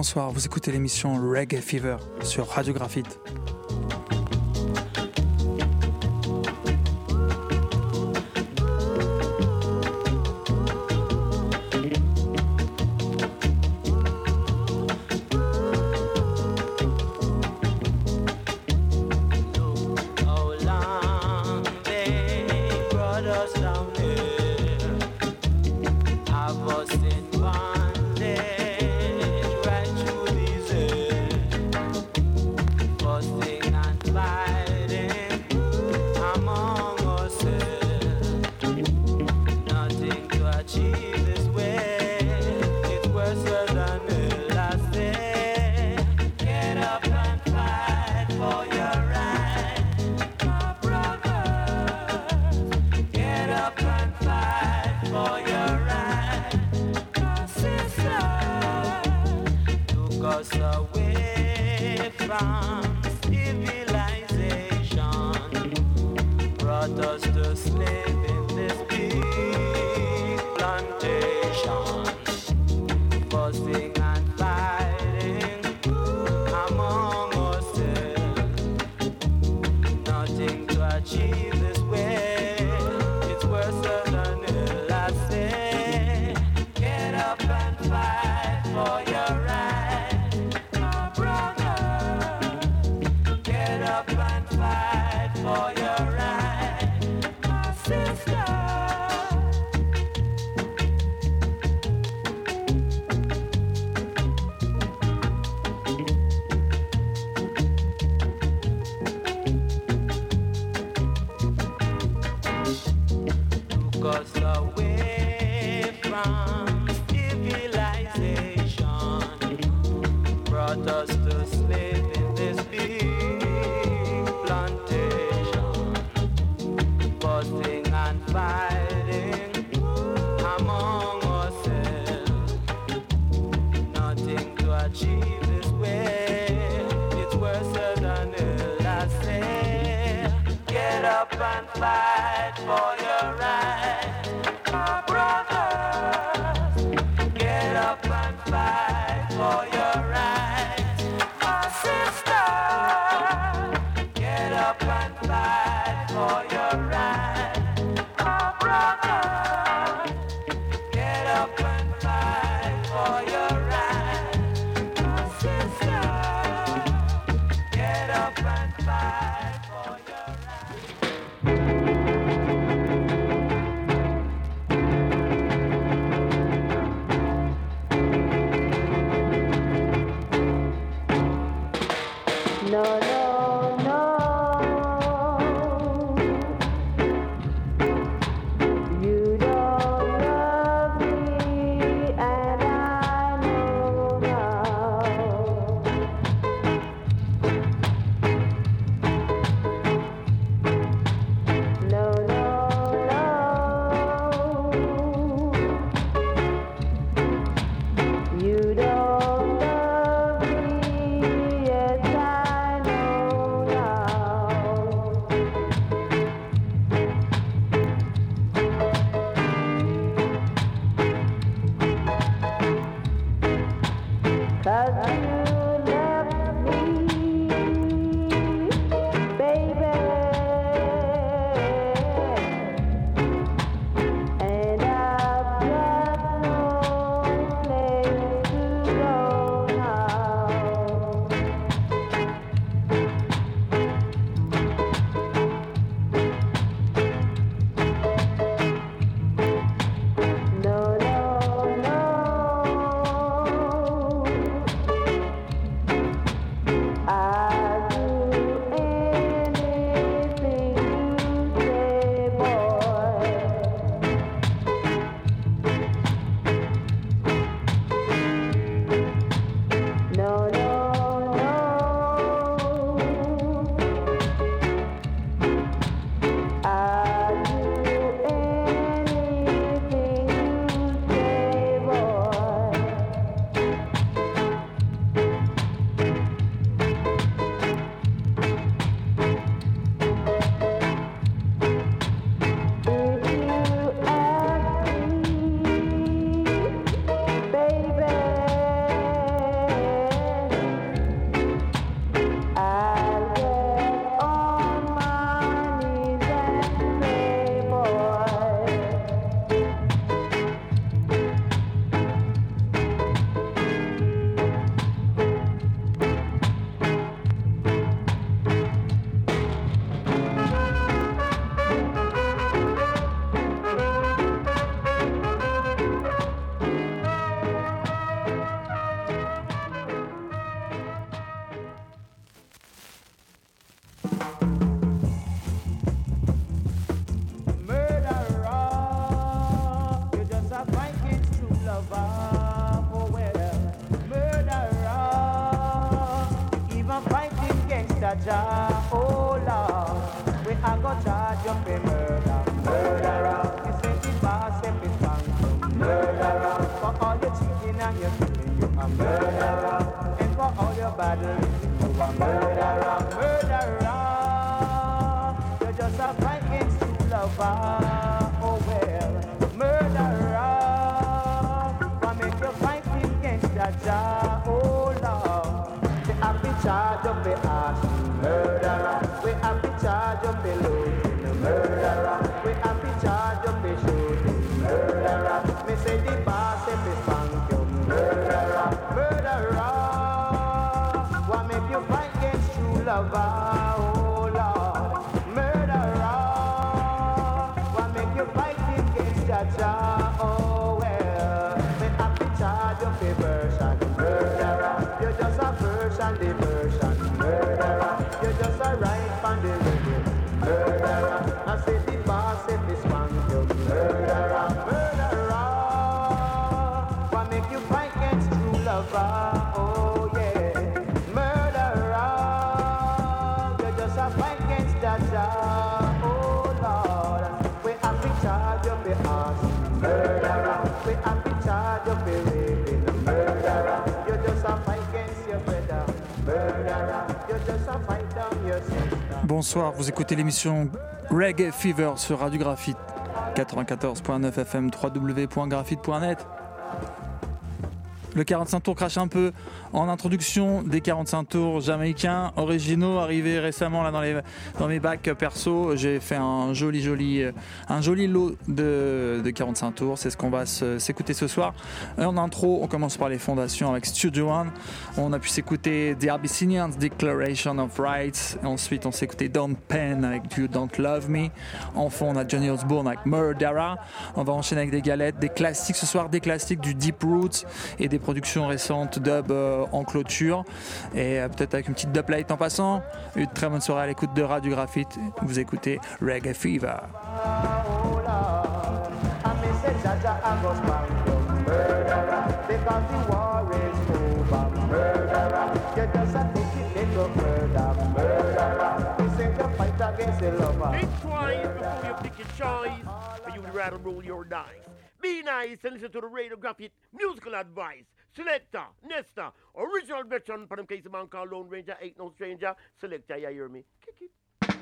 bonsoir, vous écoutez l'émission Reggae Fever sur Radio Graphite. Jah, oh Lord, we are gonna charge you for murder, murderer. You say the boss if it's wrong, murderer. For all your cheating and your killing, you a murderer. And for all your battling, you a murderer, murderer. You're just a fight against true lover, oh well, murderer. Why make you fight against that Jah, oh Lord? We have to charge up the arson. Murderer, we have to charge up the looting. Murderer, we have to charge up the shooting. Murderer, me say the boss if it's funk you. Murderer, murderer, what make you fight against true lover? Oh Lord, murderer, what make you fight against Jah? Oh well, we have to charge up the version. Murderer, you're just a version, the version. Murderer. You're just a right on the river, murderer. I say the boss if it's one, you murderer, murderer. What make you fight against true lover? Oh yeah, murderer. You're just a fight against that Jah. Oh Lord, we have to charge up the arson, murderer. We have to charge up the raping, murderer. You're just a fight against your brother, murderer. You're just a fight. Bonsoir, vous écoutez l'émission Reggae Fever sur Radio Graphite 94.9 FM, www.graphite.net. Le 45 tours crache un peu en introduction, des 45 tours jamaïcains originaux arrivés récemment là dans mes bacs perso. J'ai fait un joli lot de 45 tours. C'est ce qu'on va s'écouter ce soir. En intro, on commence par les fondations avec Studio One. On a pu s'écouter The Abyssinians, Declaration of Rights. Et ensuite, on s'est écouté Don't Pen avec You Don't Love Me. En fond, on a Johnny Osbourne avec Murderer. On va enchaîner avec des galettes, des classiques ce soir, des classiques du Deep Roots et des productions récentes dub en clôture et peut-être avec une petite dub light en passant. Une très bonne soirée à l'écoute de Radio Graphite. Vous écoutez Reggae Fever. Be nice and listen to the Radio Graphite musical advice. Selector, Nesta, original veteran for them case man called Lone Ranger, ain't no stranger. Selector, you hear me? Kick it.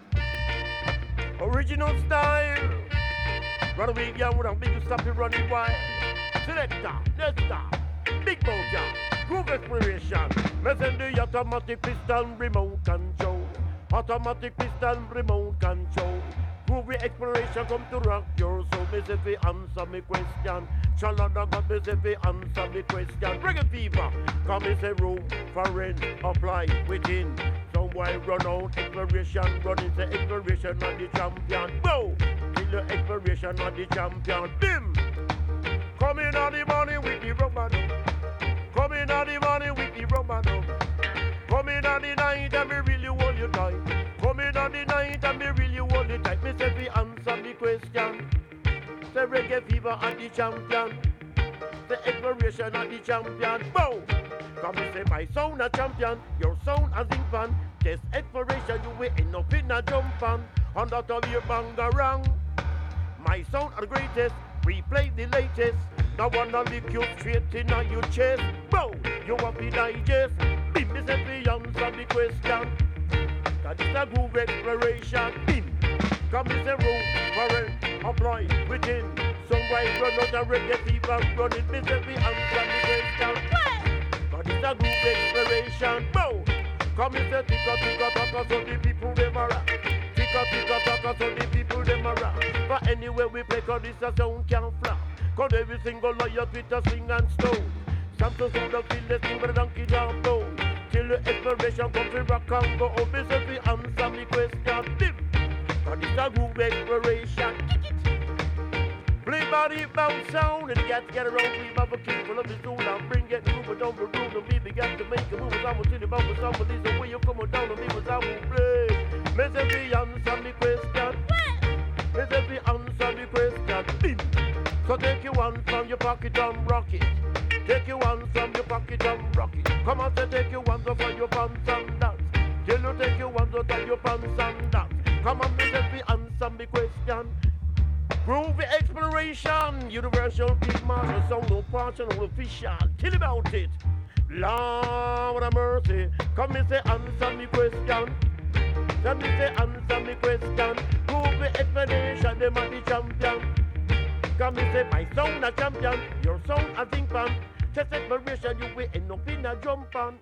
Original style. Run away, yeah, would have been to stop you running wild. Selector, Nesta, Big Moja, Groove Exploration. Listen the automatic piston remote control. Automatic piston remote control. Groovy exploration come to rock your soul. Me say fi answer me question. Chalana got me say fi answer me question. Reggae Fever, come me say room for rent, apply within. Some boy run out exploration, run into exploration of the champion. Whoa, kill the exploration of the champion. Bim, come in on the money with the rubber dub. Come in on the money with the rubber dub. Come in on the night and me really hold you tight. Come in on the night and me really hold you tight. Me say fi answer the question. Say Reggae Fever and the champion. The exploration and the champion. Bow. Come me say my sound a champion. Your sound as in fan. Test exploration you will end up in a jump fan. On that of your bangarang. My sound are the greatest. Replay the latest. Now wanna lick you straight in on your chest. Bow. You want to digest. Bim me say fi answer the question. Cause it's a groove exploration. Bim. Come is a room for it, apply within. Some way run out a Reggae Fever, run it, miss every answer the question. Cause it's a groove exploration. Bow. Come is a ticka so the people them a rock. Ticka so the people them a rock. But anyway we play cause this a sound can't flop. Cause every single lawyer with a swing and stone. Some to sound the feel the thing with a donkey jump bone. Till the exploration comes to rock and go. Oh, miss every answer me question. Bim. And it's a groove exploration. Play body bounce sound and you got to get around. We have a king full of his soul. I'm bring it move it over room and we began to make a move. I will tell you about the song, but this is the way you come down on me was I will play. Me say we answer me question. Me say we answer the question. So take your one from your pocket and rock it. Take your one from your pocket and rock it. Come on, say take your one from your pants and dance. Till you take your one from your pants and dance. Come on, me say we answer me question. Groovy exploration, universal big master, sound no partial, no official. Tell about it. Lord of mercy, come me say answer me question. Come me say answer me question. Groovy explanation, them are the champion. Come me say my sound a champion, your sound a think pan. Test exploration, you will end up in a jump pan.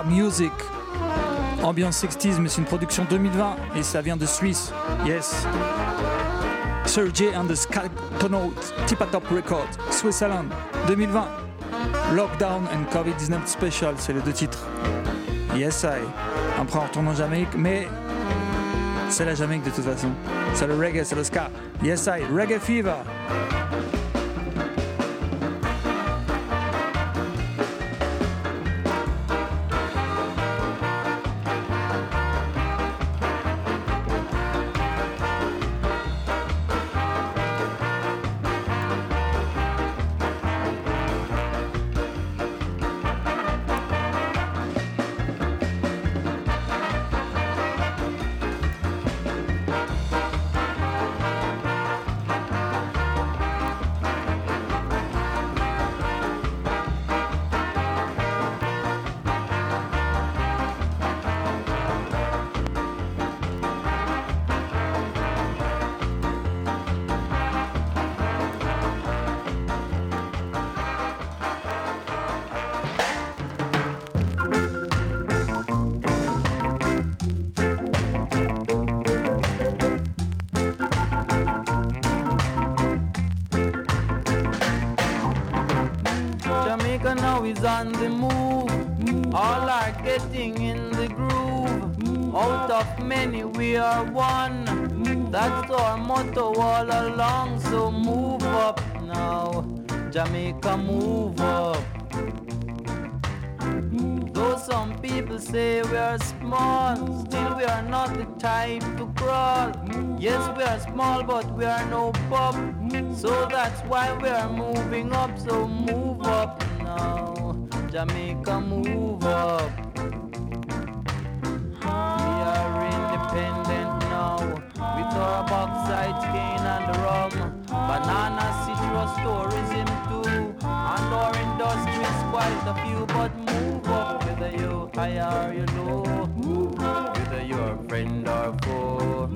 Music. Ambiance 60s, mais c'est une production 2020 et ça vient de Suisse. Yes. Sergey and the Skytonaut, Tip-A-Top Records, Switzerland, 2020. Lockdown and COVID-19 Special, c'est les deux titres. Yes, I. Après, on retourne en Jamaïque, mais c'est la Jamaïque de toute façon. C'est le reggae, c'est le ska. Yes, I. Reggae Fever. Is on the move, all are getting in the groove. Out of many we are one, that's our motto all along. So move up now, Jamaica, move up. Though some people say we are small, still we are not the type to crawl. Yes, we are small, but we are no pup, so that's why we are moving up. So move up now, Jamaica, move up. We are independent now, with our bauxite, cane and rum, banana, citrus, tourism too, and our industries quite a few. But move up, whether you high or you low, whether you're a friend or foe.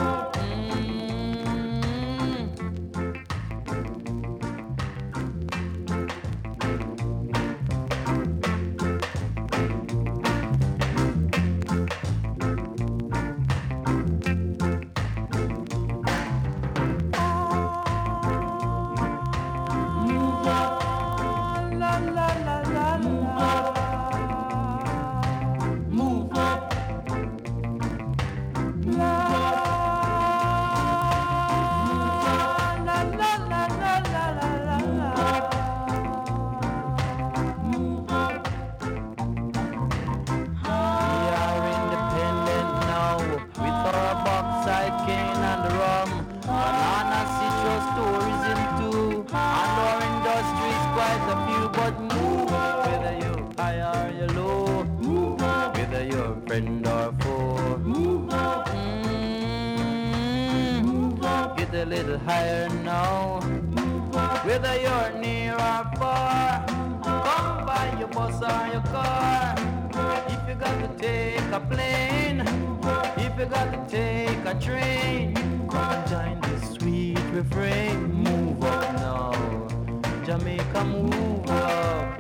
A little higher now, whether you're near or far, come by your bus or your car. If you got to take a plane, if you got to take a train, come join the sweet refrain. Move up now, Jamaica, move up.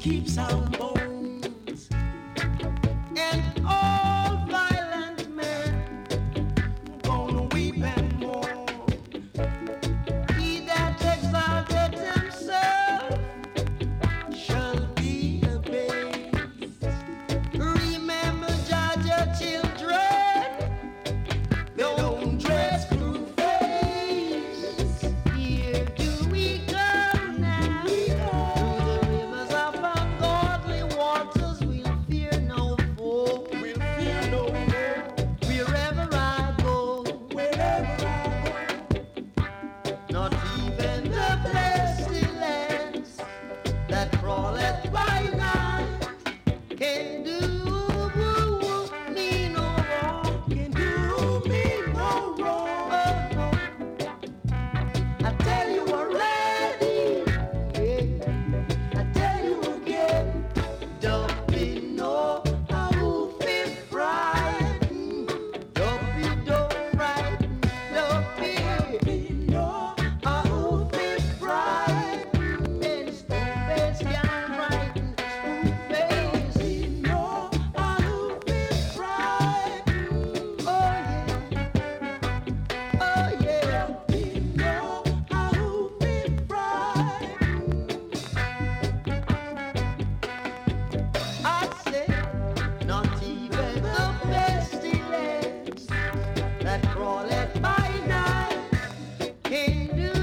keeps our bones. And all violent men gonna weep and mourn. He that exalted himself shall be abased. Remember, judge your children, don't dress blue face. Here do we come now, through the rivers of ungodly waters. We'll fear no foe, we'll fear no foe. Wherever I go, wherever I go, not even the pestilence that crawleth by night can do me no wrong, can do me no wrong. Oh no, I tell you already, yeah. I tell you again, don't be no how be frightened, don't be don't frightened, don't be no how be frightened. And spoon-face can frighten, spoon-face no how be frightened. Oh yeah, don't be no how be frightened. I say, not even the pestilence that crawleth by night can do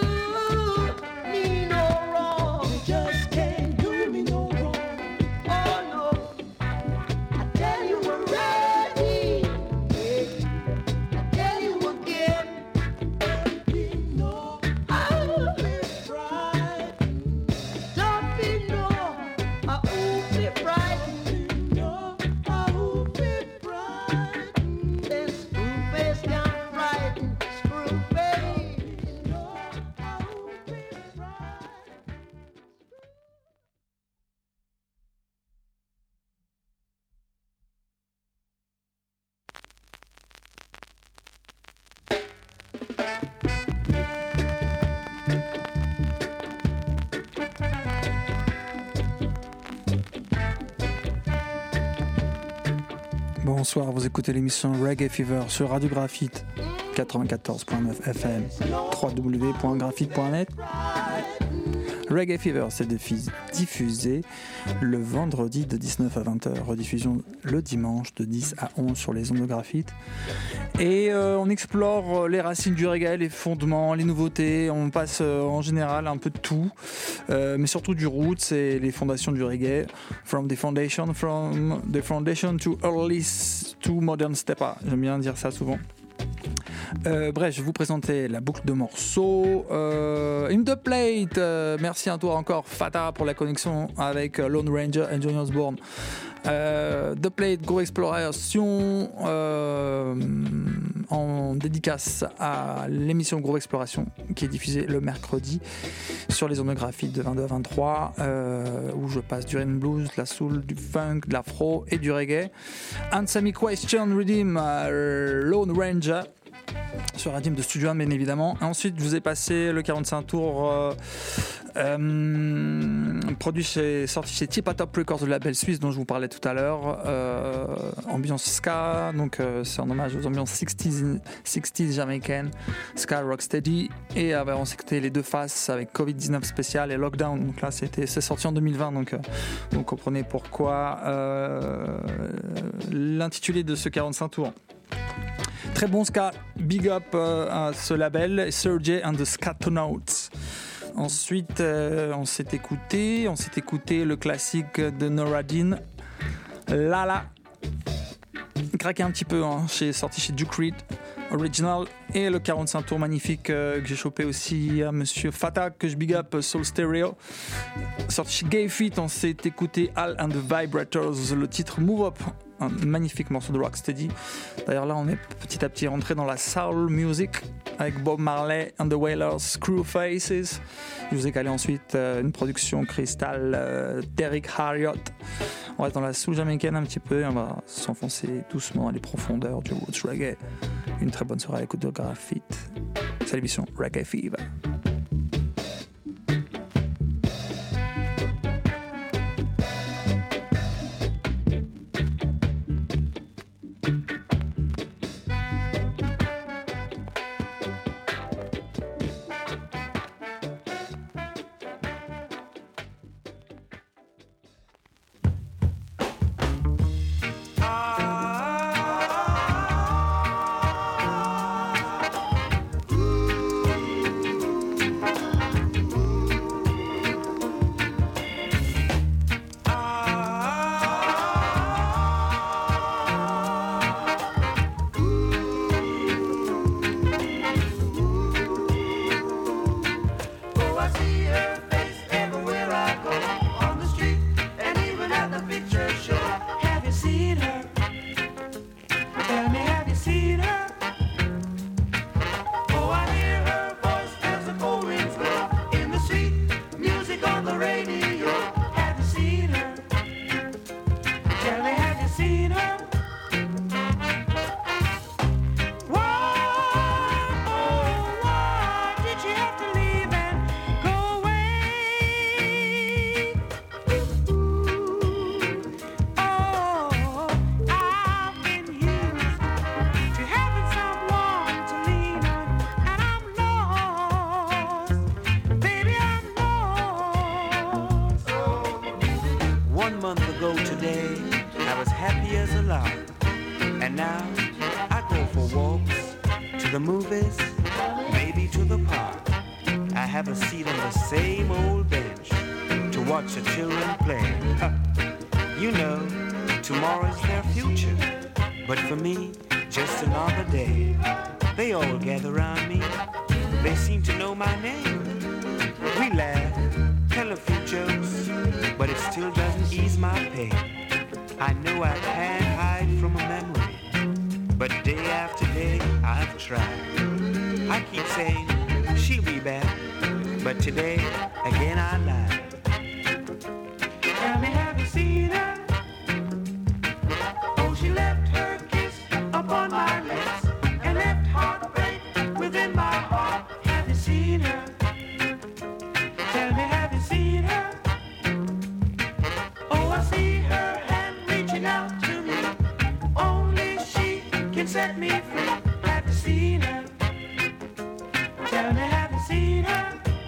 me no wrong. It just can't do me no wrong. Oh no, I tell you already, yeah. I tell you again, be no, I'll be frightened. Don't be no, I'll be frightened. No, I'll be frightened. Then Screwface can frighten, Screwface. No, I'll be frightened. Bonsoir, vous écoutez l'émission Reggae Fever sur Radio Graphite 94.9 FM, www.graphite.net. Reggae Fever, c'est diffusé le vendredi de 19 à 20h, rediffusion le dimanche de 10 à 11 sur les ondes de Graphite. Et on explore les racines du reggae, les fondements, les nouveautés. On passe en général un peu de tout, mais surtout du roots et les fondations du reggae. From the foundation to early to modern stepper. J'aime bien dire ça souvent. Bref, je vais vous présenter la boucle de morceaux. In the Plate, merci à toi encore Fata pour la connexion avec Lone Ranger et Johnny Osborne. The Plate, Groove Exploration, en dédicace à l'émission Groove Exploration qui est diffusée le mercredi sur les ondes de Graphite de 22 à 23, où je passe du rhythm blues, de la soul, du funk, de l'afro et du reggae. Answer Me Question Redeem, Lone Ranger sur un team de Studio One, bien évidemment. Et ensuite, je vous ai passé le 45 tours sorti chez Tip Top Records, le label suisse dont je vous parlais tout à l'heure. Ambiance ska, donc c'est en hommage aux ambiances 60s jamaïcaines, ska rocksteady. Et on s'est écouté les deux faces avec Covid-19 spécial et Lockdown. Donc là, c'est sorti en 2020, donc vous comprenez pourquoi l'intitulé de ce 45 tours. Très bon ska, big up à ce label, Sergey and the Scatonauts. Ensuite, on s'est écouté le classique de Noradin, Lala. Craqué un petit peu, hein, sorti chez Duke Reed, Original, et le 45 tours magnifique que j'ai chopé aussi à Monsieur Fata, que je big up, Soul Stereo. Sorti chez Gay Feet, on s'est écouté Al and the Vibrators, le titre Move Up. Un magnifique morceau de rocksteady. D'ailleurs là on est petit à petit rentré dans la soul music avec Bob Marley and the Wailers, Screwfaces. Je vous ai calé ensuite une production Crystal d'Eric Harriott. On reste dans la soul jamaïcaine un petit peu et on va s'enfoncer doucement dans les profondeurs du roots reggae. Une très bonne soirée à l'écoute de Graphite. C'est l'émission Reggae Fever. happy as a lark. And now I go for walks, to the movies, maybe to the park. I have a seat on the same old bench to watch the children play. You know, tomorrow's their future, but for me, just another day. They all gather around me, they seem to know my name. We laugh, tell a few jokes, but it still doesn't ease my pain. I know I can't hide from a memory, but day after day I've tried. I keep saying she'll be back, but today again I lied. Tell me, have you seen her? Oh, she left her kiss upon my lips and left heartbreak within my heart. Have you seen her? Tell me, have you seen her? Oh, I see her hand reaching out to me. Only she can set me free. Have you seen her? Tell me, have you seen her?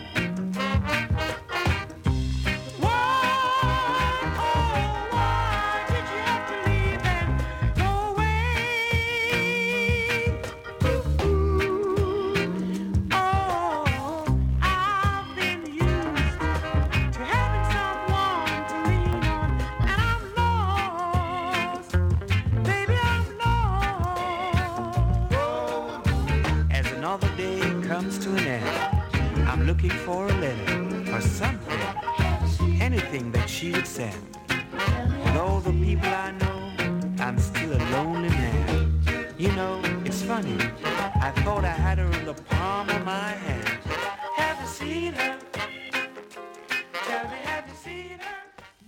Looking for a letter or something, anything that she would send. With all the people I know, I'm still a lonely man. You know, it's funny, I thought I had her in the palm of my hand. Have you seen her? Tell me, have you seen her?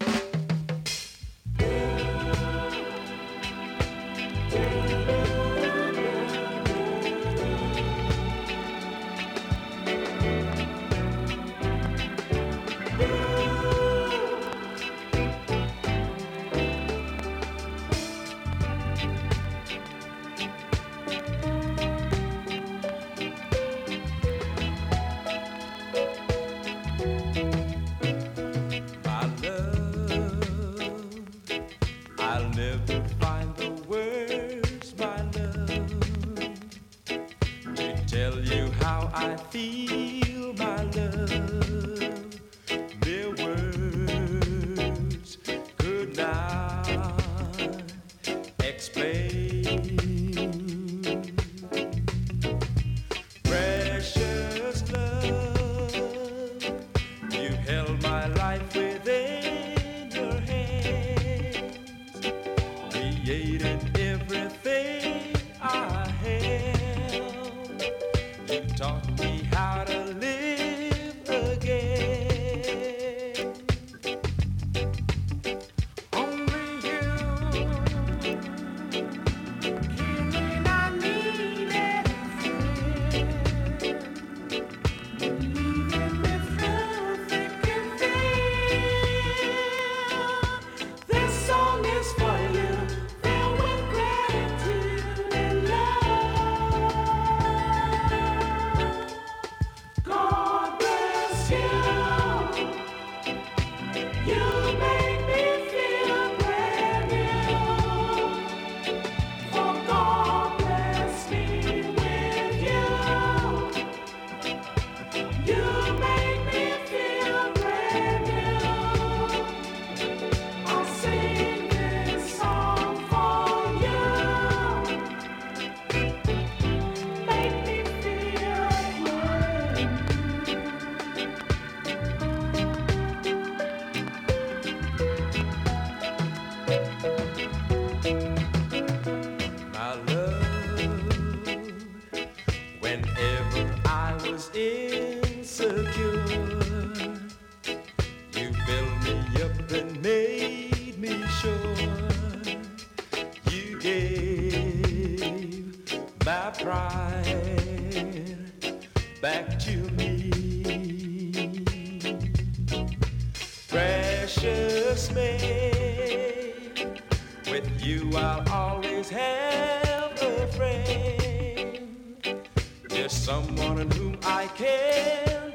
Someone on whom I can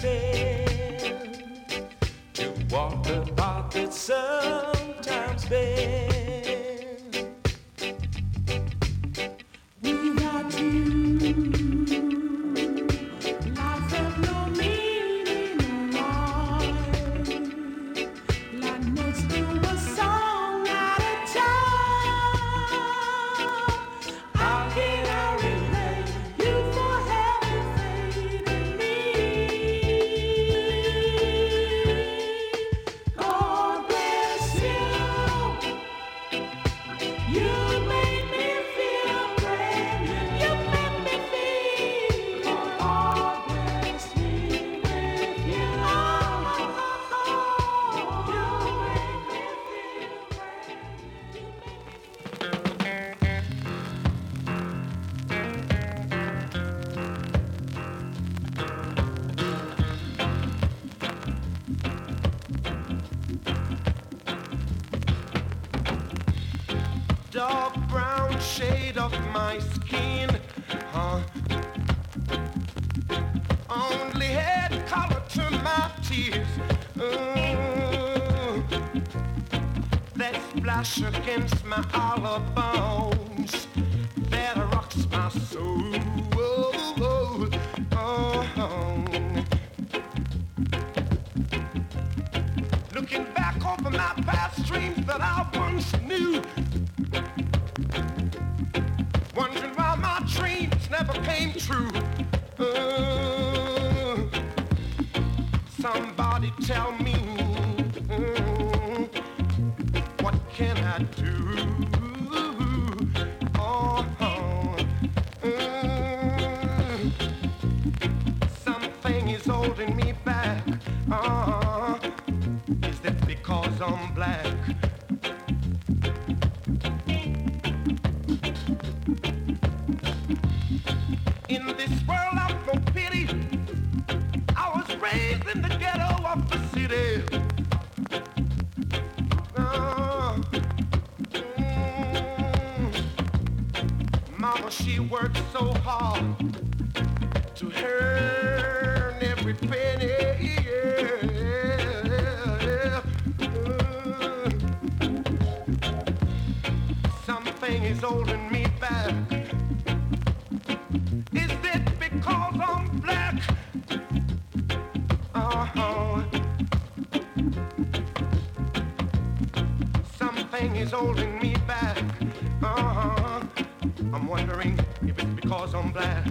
depend to walk the path that sometimes bends. shade of my skin. Only had color to my tears. That splash against my hollow bones that rocks my soul. Looking back over my past dreams that I once knew, wondering why my dreams never came true. Somebody tell me, what can I do? Something is holding me back. Is that because I'm black? In this world of no pity, I was raised in the ghetto of the city. Mama, she worked so hard to earn every penny. Something is holding me back. Is it because I'm black? Something is holding me back. I'm wondering if it's because I'm black.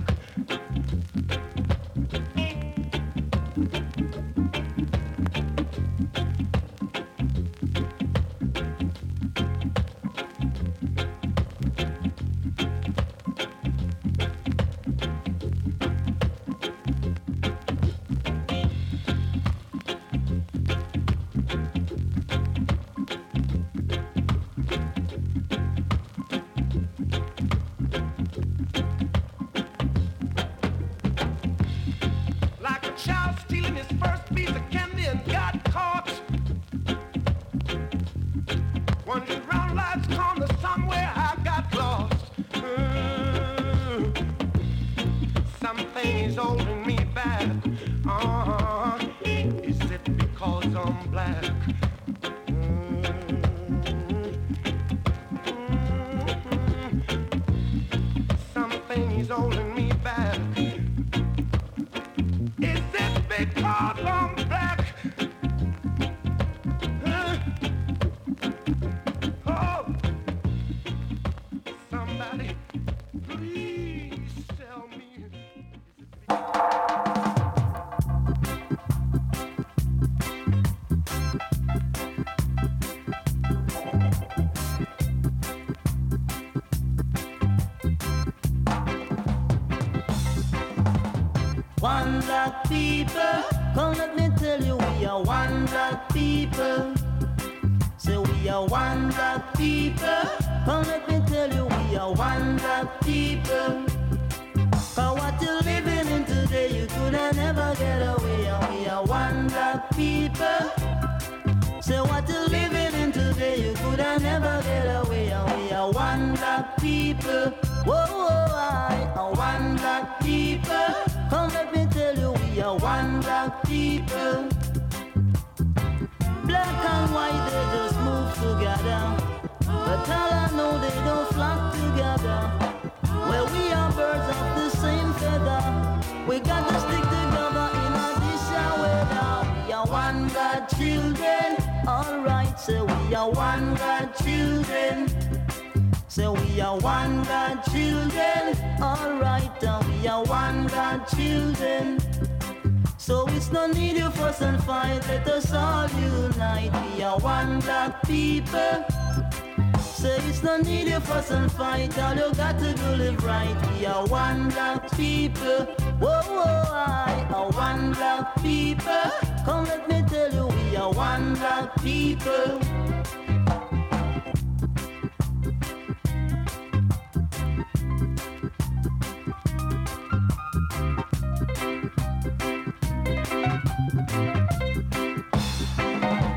One black people, come let me tell you, we are one black people. Say we are one black people, come let me tell you, we are one black people. Cause what you're living in today, you could have never get away. And we are one black people. Say what you're living in today, you could have never get away. And we are one black people. Whoa, whoa, I are one black people. Come let me tell you, we are one black people. Black and white, they just move together. But all I know, they don't flock together. Well, we are birds of the same feather. We got to stick together in a this weather. We are one God children. Alright, so we are one God children. So we are one God children. Alright, and we are one God children. So it's no need you fuss and fight, let us all unite. We are one black people. So it's no need you fuss and fight, all you got to do live right. We are one black people. Whoa, whoa, I are one black people. Come let me tell you, we are one black people.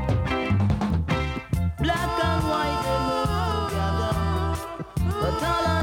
Black and white, they move together. But all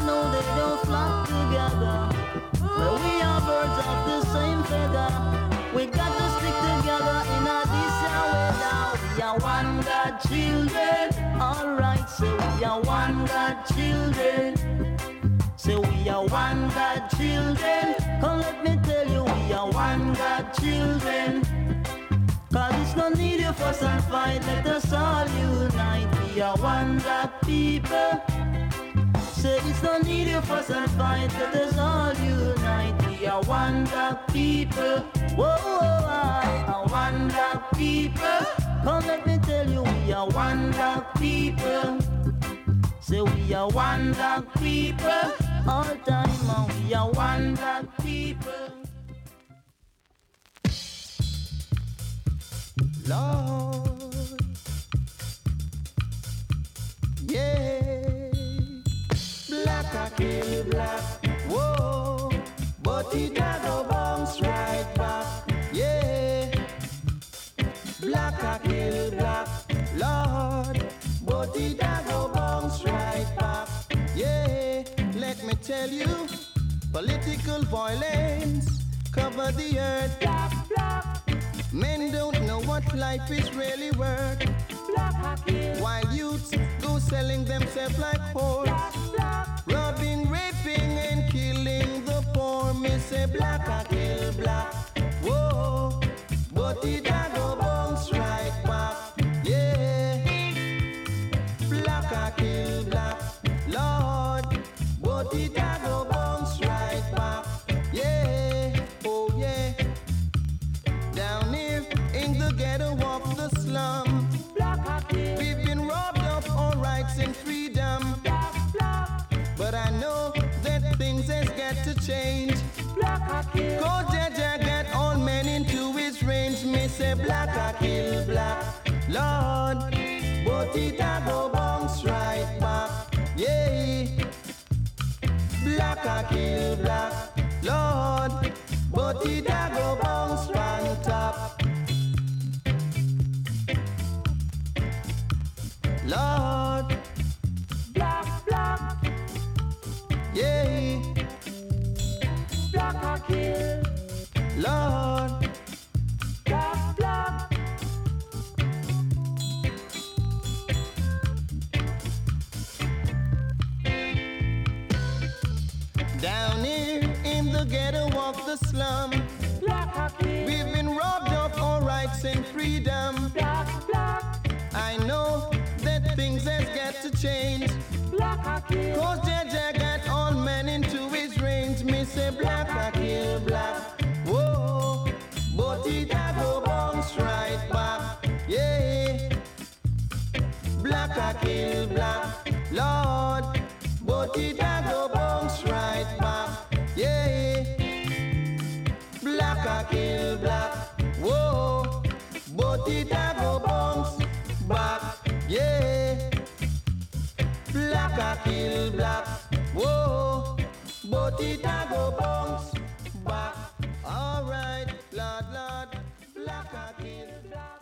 We got to stick together in a this way now. We are one God children. Alright, so we are one God children. So we are one God children. Come let me tell you, we are one God children. Cause it's no need to fuss and fight, let us all unite. We are one God people. Say it's no need to fuss and fight, let us all unite. We are one God people. Whoa, I are one God people. Come let me tell you, we are one God people. Say we are one God people. All time and we are one God people. Lord, yeah, black I kill black, whoa, but it a go bounce right back, yeah, black I kill black, Lord, but it a go bounce right back, yeah, let me tell you, political violence cover the earth, black, black. Men don't know what life is really worth. While youths go selling themselves like whores, robbing, raping and killing the poor. Me say black I kill black, whoa, but it a go bounce right back, yeah. Black I kill black, Lord, but it a go bounce right back, yeah, oh yeah. Down here in the ghetto of the slum, we've been robbed of our rights and freedom. But I know that things has got to change. Cause Jaja got all men into his range. Me say black I kill black, Lord, but it a go bounce right back, yeah. Black I kill black, Lord, but it a go bounce on top. Lord, black, black, yeah, black I kill, Lord, black, black. Down here in the ghetto of the slum, we've been robbed of our rights and freedom. I know that things has got to change. Cause Jaja got all men into his range. Me say black I kill black, whoa, but it a go bounce right back, yeah. Black I kill black, Lord, but it a go bounce right back, yeah. Black I kill black, whoa, but it a go bounce back, yeah. Black I kill black, whoa, but it a go bounce back. Alright, Lord, Lord, black I kill black.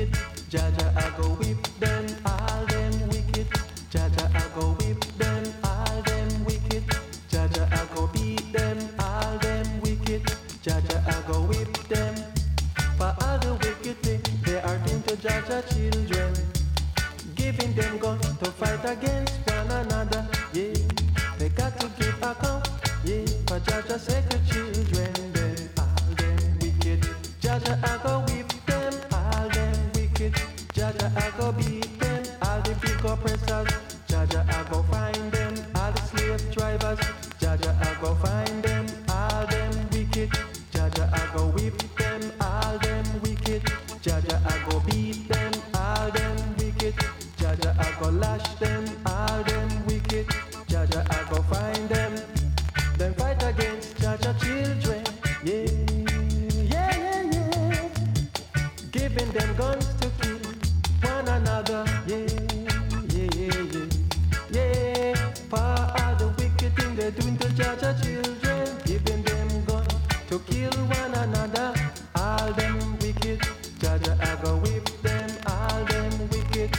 wicked. Jaja I go whip them, all them wicked. Jaja I go whip them, all them wicked. Jaja I go beat them, all them wicked. Jaja I go whip them. For all the wicked things they are doing to Jaja children, giving them guns to fight against one another. Yeah, they got to give account. Yeah, for Jaja sacred children, them all them wicked. Jaja I go whip them, all them wicked. Jaja I go beat them, all the big oppressors. Jaja I go find them, all the slave drivers. Jaja I go find them, all them wicked. Jaja I go whip them, all them wicked. Jaja I go beat them, all them wicked. Jaja I go lash them, all them wicked. Jaja I go find them, then fight against Jaja children. Yeah, yeah, yeah, yeah. Giving them guns to kill one another. Yeah, yeah, yeah, yeah. Yeah, for all the wicked things they're doing to Jaja children, giving them guns to kill one another. All them wicked. Jaja I go whip them, all them wicked.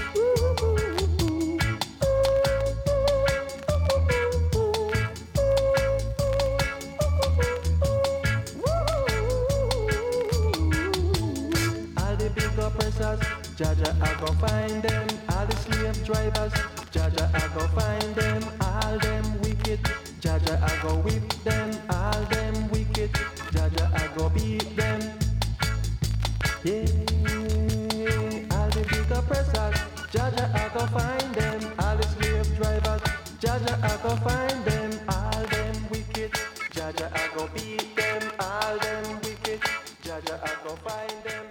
All the big oppressors, Jaja I go find them. All the slave drivers, Jaja I go find them. All them wicked, Jaja I go whip them. All them wicked, Jaja I go beat them. Yeah, all the big oppressors, Jaja I go find them. All the slave drivers, Jaja I go find them. All them wicked, Jaja I go beat them. All them wicked, Jaja I go find them.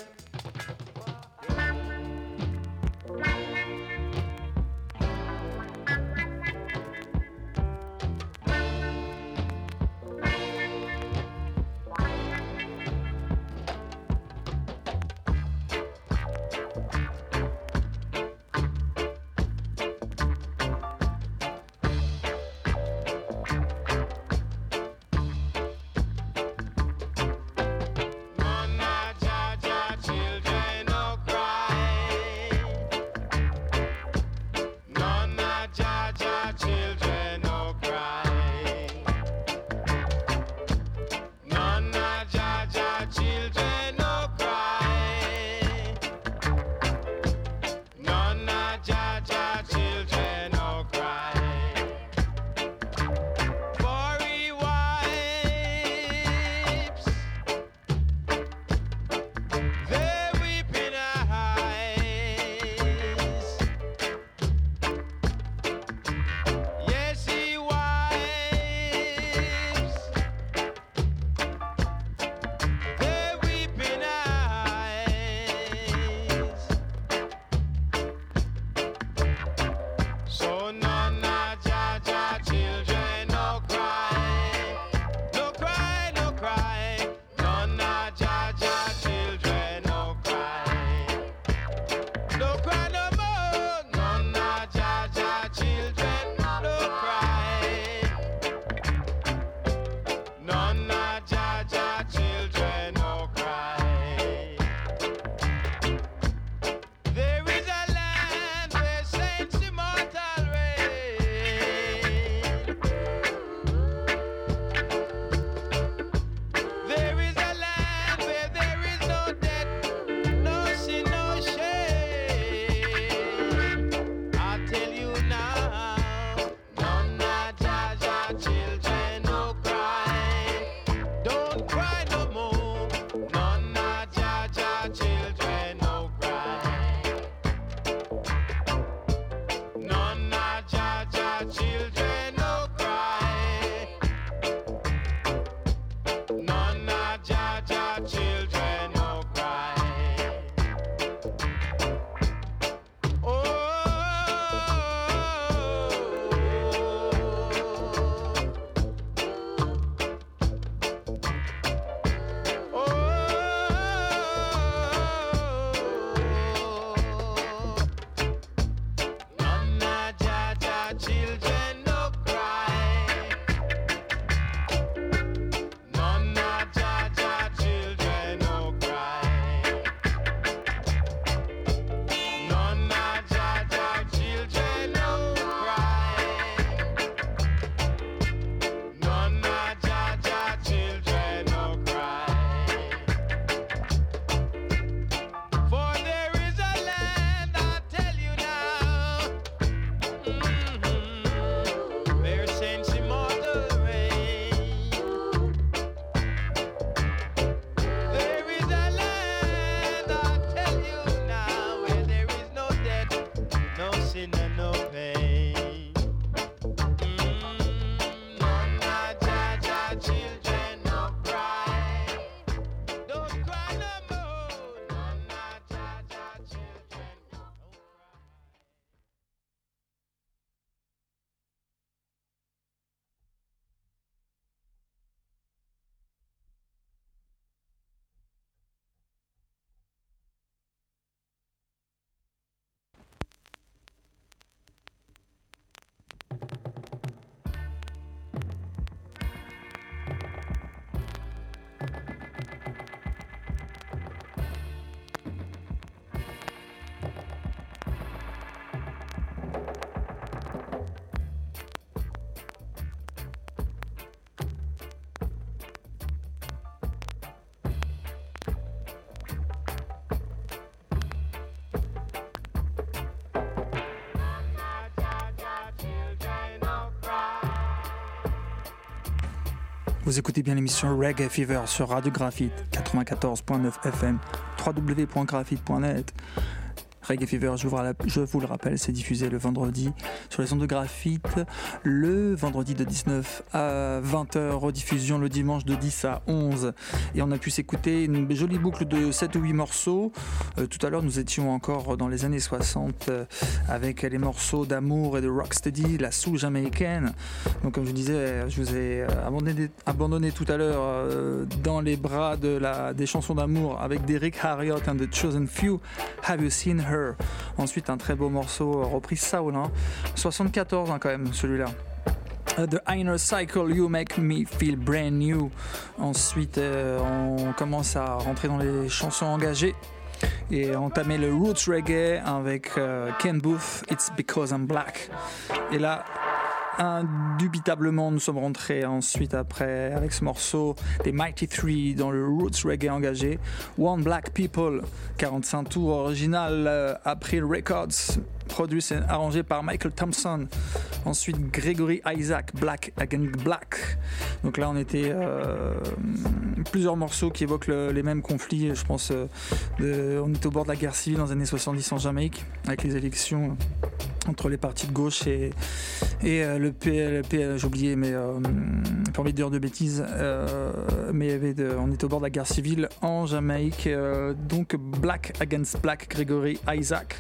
Vous écoutez bien l'émission Reggae Fever sur Radio Graphite 94.9 FM, www.graphite.net. Reggae Fever, je vous le rappelle, c'est diffusé le vendredi sur les ondes de Graphite, le vendredi de 19 à 20h, rediffusion le dimanche de 10 à 11. Et on a pu s'écouter une jolie boucle de 7 ou 8 morceaux. Tout à l'heure, nous étions encore dans les années 60 avec les morceaux d'amour et de rocksteady, la soul jamaïcaine. Donc comme je disais, je vous ai abandonné tout à l'heure dans les bras des chansons d'amour avec Derrick Harriott and the Chosen Few, Have You Seen Her? Ensuite un très beau morceau repris soul, 74 quand même celui-là. The Inner Cycle, You Make Me Feel Brand New. Ensuite on commence à rentrer dans les chansons engagées et entamer le roots reggae avec Ken Booth, It's Because I'm Black. Et là indubitablement nous sommes rentrés ensuite après avec ce morceau des Mighty Three dans le roots reggae engagé, One Black People, 45 tours original April Records, produit et arrangé par Michael Thompson. Ensuite Gregory Isaac, Black Again Black. Donc là on était plusieurs morceaux qui évoquent les mêmes conflits. Je pense on était au bord de la guerre civile dans les années 70 en Jamaïque avec les élections entre les partis de gauche et le PL, j'ai oublié, mais pas envie de dire de bêtises, mais on était au bord de la guerre civile en Jamaïque. Donc Black Against Black, Gregory Isaac.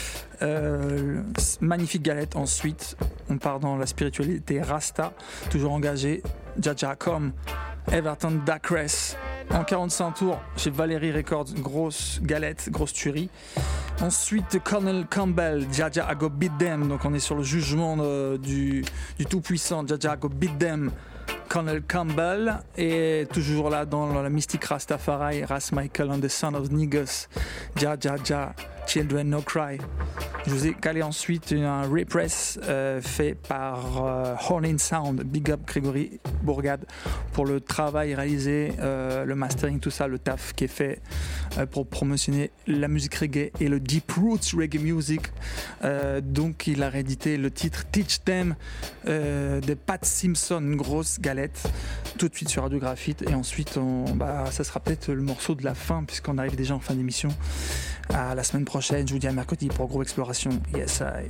Magnifique galette. Ensuite on part dans la spiritualité Rasta, toujours engagé, Jaja Com, Everton Dacres en 45 tours chez Valérie Records, grosse galette, grosse tuerie. Ensuite Colonel Campbell, Jaja I Go Beat Them, donc on est sur le jugement du tout-puissant, Jaja I Go Beat Them, Colonel Campbell. Et toujours là dans la mystique Rastafari, Ras Michael and the Son of Niggas, Jaja Children No Cry. Je vous ai calé ensuite un repress fait par Horn Sound. Big up Grégory Bourgade pour le travail réalisé, le mastering, tout ça, le taf qui est fait pour promotionner la musique reggae et le deep roots reggae music. Donc il a réédité le titre Teach Them de Pat Simpson, une grosse galette, tout de suite sur Radio Graphite. Et ensuite ça sera peut-être le morceau de la fin puisqu'on arrive déjà en fin d'émission. À la semaine prochaine, je vous dis à mercredi pour Gros Exploration. Yes, I.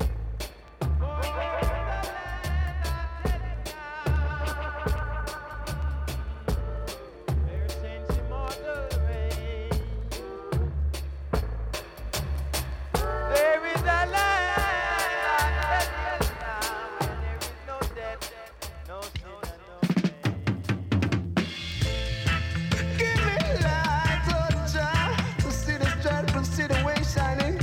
Give me light, oh Jah, to see the dreadful situation.